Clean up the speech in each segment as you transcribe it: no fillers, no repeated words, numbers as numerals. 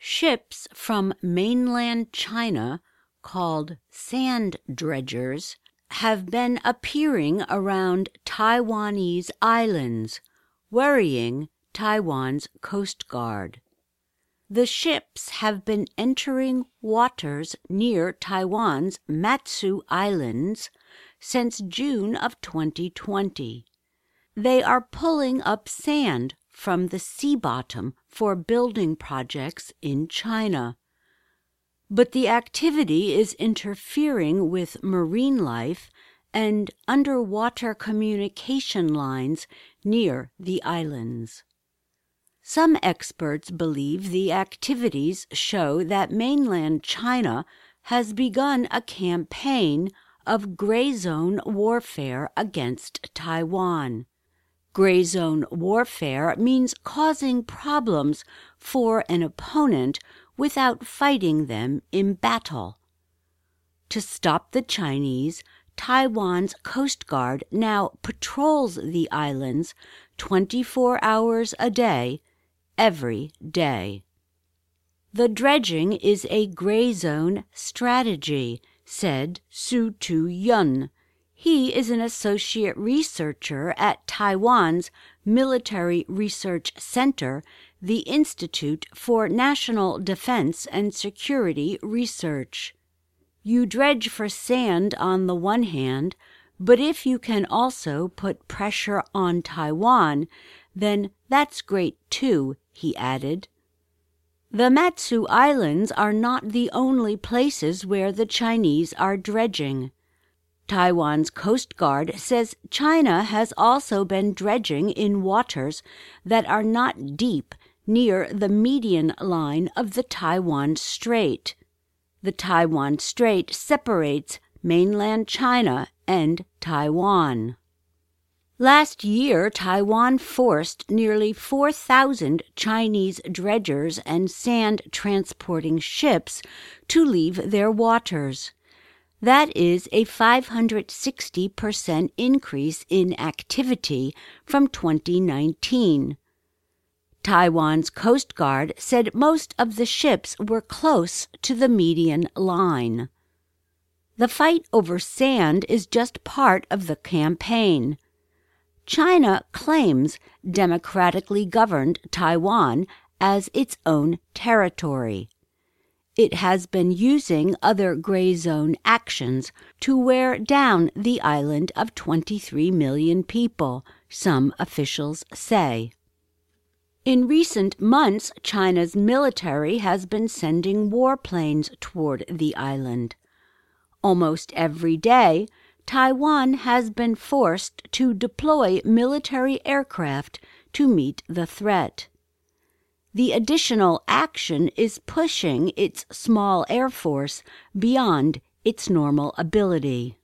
Ships from mainland China, called sand dredgers, have been appearing around Taiwanese islands, worrying Taiwan's Coast Guard. The ships have been entering waters near Taiwan's Matsu Islands since June of 2020. They are pulling up sand from the sea bottom for building projects in China. But the activity is interfering with marine life and underwater communication lines near the islands. Some experts believe the activities show that mainland China has begun a campaign of gray zone warfare against Taiwan. Gray zone warfare means causing problems for an opponent without fighting them in battle. To stop the Chinese, Taiwan's Coast Guard now patrols the islands 24 hours a day, every day. The dredging is a gray zone strategy, said Su Tu-yun. He is an associate researcher at Taiwan's Military Research Center, the Institute for National Defense and Security Research. You dredge for sand on the one hand, but if you can also put pressure on Taiwan, then that's great too, he added. The Matsu Islands are not the only places where the Chinese are dredging. Taiwan's Coast Guard says China has also been dredging in waters that are not deep near the median line of the Taiwan Strait. The Taiwan Strait separates mainland China and Taiwan. Last year, Taiwan forced nearly 4,000 Chinese dredgers and sand-transporting ships to leave their waters. That is a 560% increase in activity from 2019. Taiwan's Coast Guard said most of the ships were close to the median line. The fight over sand is just part of the campaign. China claims democratically governed Taiwan as its own territory. It has been using other gray zone actions to wear down the island of 23 million people, some officials say. In recent months, China's military has been sending warplanes toward the island. Almost every day, Taiwan has been forced to deploy military aircraft to meet the threat. The additional action is pushing its small air force beyond its normal ability.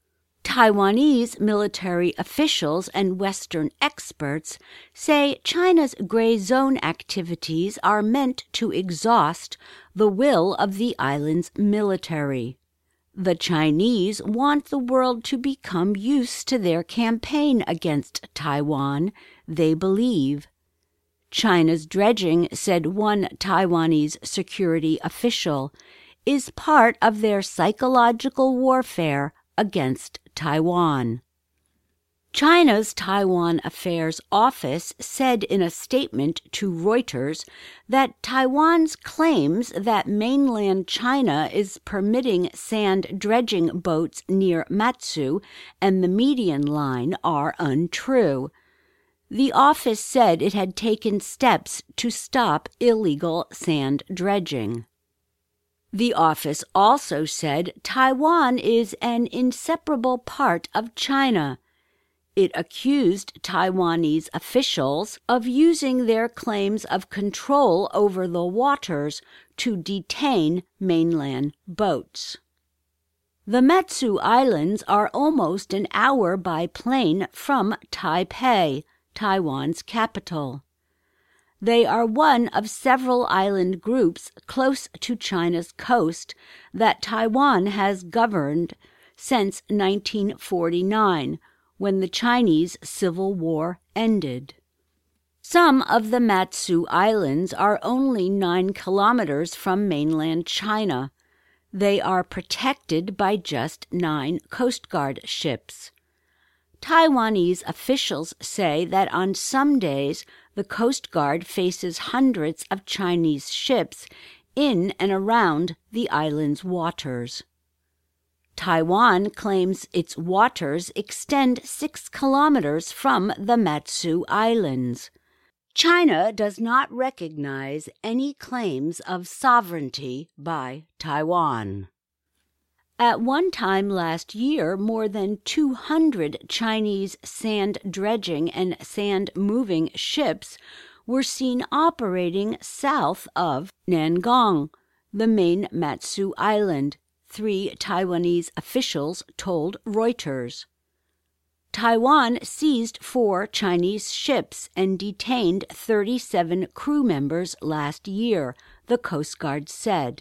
Taiwanese military officials and Western experts say China's gray zone activities are meant to exhaust the will of the island's military. The Chinese want the world to become used to their campaign against Taiwan, they believe. China's dredging, said one Taiwanese security official, is part of their psychological warfare against Taiwan. China's Taiwan Affairs Office said in a statement to Reuters that Taiwan's claims that mainland China is permitting sand dredging boats near Matsu and the median line are untrue. The office said it had taken steps to stop illegal sand dredging. The office also said Taiwan is an inseparable part of China. It accused Taiwanese officials of using their claims of control over the waters to detain mainland boats. The Matsu Islands are almost an hour by plane from Taipei, Taiwan's capital. They are one of several island groups close to China's coast that Taiwan has governed since 1949, when the Chinese Civil War ended. Some of the Matsu Islands are only 9 kilometers from mainland China. They are protected by just 9 Coast Guard ships. Taiwanese officials say that on some days the Coast Guard faces hundreds of Chinese ships in and around the island's waters. Taiwan claims its waters extend 6 kilometers from the Matsu Islands. China does not recognize any claims of sovereignty by Taiwan. At one time last year, more than 200 Chinese sand dredging and sand moving ships were seen operating south of Nangong, the main Matsu Island, 3 Taiwanese officials told Reuters. Taiwan seized 4 Chinese ships and detained 37 crew members last year, the Coast Guard said.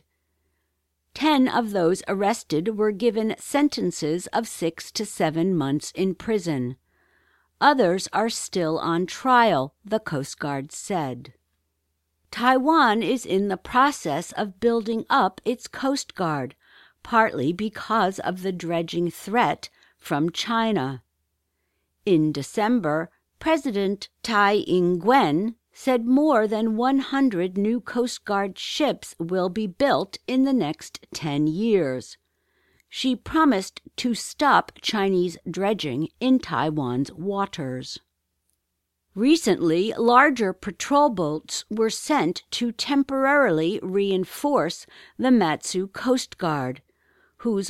10 of those arrested were given sentences of 6 to 7 months in prison. Others are still on trial, the Coast Guard said. Taiwan is in the process of building up its Coast Guard, partly because of the dredging threat from China. In December, President Tsai Ing-wen said more than 100 new Coast Guard ships will be built in the next 10 years. She promised to stop Chinese dredging in Taiwan's waters. Recently, larger patrol boats were sent to temporarily reinforce the Matsu Coast Guard, whose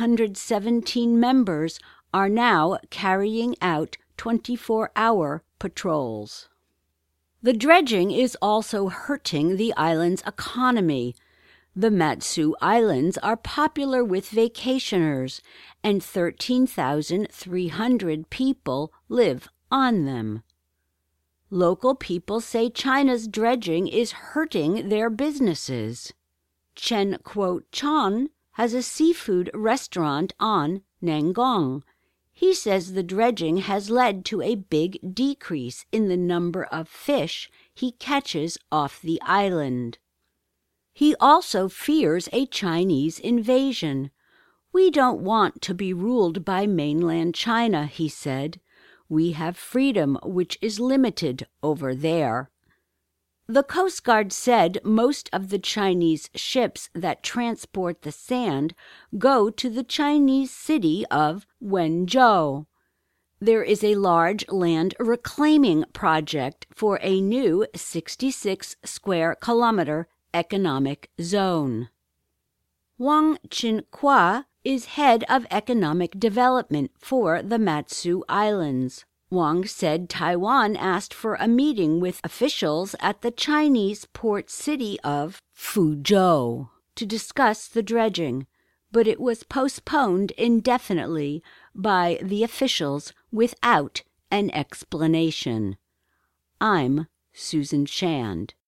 117 members are now carrying out 24-hour patrols. The dredging is also hurting the island's economy. The Matsu Islands are popular with vacationers, and 13,300 people live on them. Local people say China's dredging is hurting their businesses. Chen Kuo-chon has a seafood restaurant on Nangong. He says the dredging has led to a big decrease in the number of fish he catches off the island. He also fears a Chinese invasion. "We don't want to be ruled by mainland China," he said. "We have freedom, which is limited over there." The Coast Guard said most of the Chinese ships that transport the sand go to the Chinese city of Wenzhou. There is a large land reclaiming project for a new 66-square-kilometer economic zone. Wang Chinhua is head of economic development for the Matsu Islands. Wang said Taiwan asked for a meeting with officials at the Chinese port city of Fuzhou to discuss the dredging, but it was postponed indefinitely by the officials without an explanation. I'm Susan Shand.